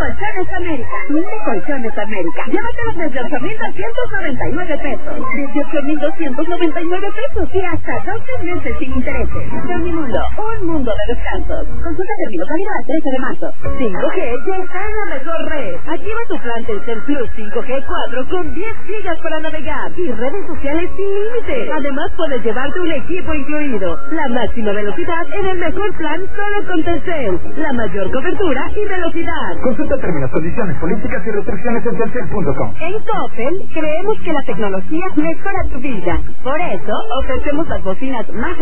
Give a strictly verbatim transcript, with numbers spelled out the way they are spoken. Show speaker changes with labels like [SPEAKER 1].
[SPEAKER 1] Colchones América. De Colchones América. Llévatelos desde ocho mil doscientos noventa y nueve pesos. Desde ocho mil doscientos noventa y nueve pesos. Y hasta doce meses sin intereses. Dormimundo, un mundo de descansos. Consulta términos válido al trece de marzo. cinco G ya está en la mejor red. Activa tu plan Telcel Plus cinco G cuatro con diez gigas para navegar y redes sociales sin límite. Además puedes llevarte un equipo incluido. La máxima velocidad en el mejor plan solo con Telcel. La mayor cobertura y velocidad.
[SPEAKER 2] Consulta términos, condiciones, políticas y restricciones en telcel punto com.
[SPEAKER 1] En Coppel creemos que la tecnología mejora tu vida. Por eso ofrecemos las bocinas más